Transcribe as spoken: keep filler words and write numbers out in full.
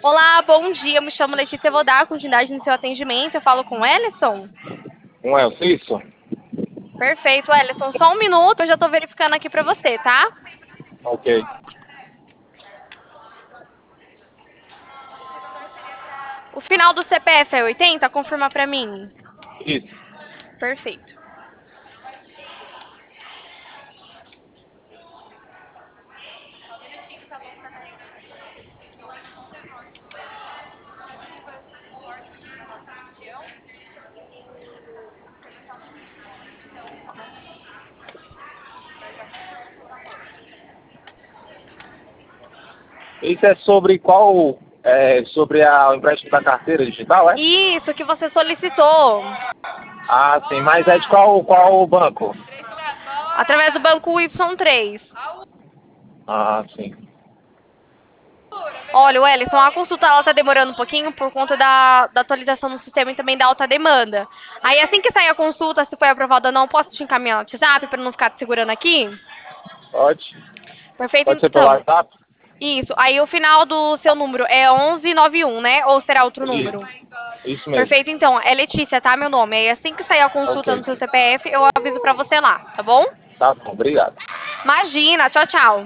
Olá, bom dia. Eu me chamo Letícia, vou dar continuidade no seu atendimento. Eu falo com o Ellison? Um Elcio, isso? Perfeito, Ellison. Só um minuto, eu já tô verificando aqui pra você, tá? Ok. O final do C P F é oitenta? Confirma pra mim. Isso. Perfeito. Isso é sobre qual... É sobre a, o empréstimo da carteira digital, é? Isso que você solicitou. Ah, sim. Mas é de qual, qual banco? Através do banco Y três. Ah, sim. Olha, o Ellison, a consulta ela tá demorando um pouquinho por conta da, da atualização no sistema e também da alta demanda. Aí assim que sair a consulta, se foi aprovada ou não, posso te encaminhar no WhatsApp pra não ficar te segurando aqui? Pode? Perfeito, Pode ser pelo então. WhatsApp? Isso. Aí o final do seu número é onze noventa e um, né? Ou será outro número? Isso. Isso mesmo. Perfeito, então. É Letícia, tá? Meu nome. Aí assim que sair a consulta no Ok. seu C P F, eu aviso pra você lá, tá bom? Tá bom, obrigado. Imagina. Tchau, tchau.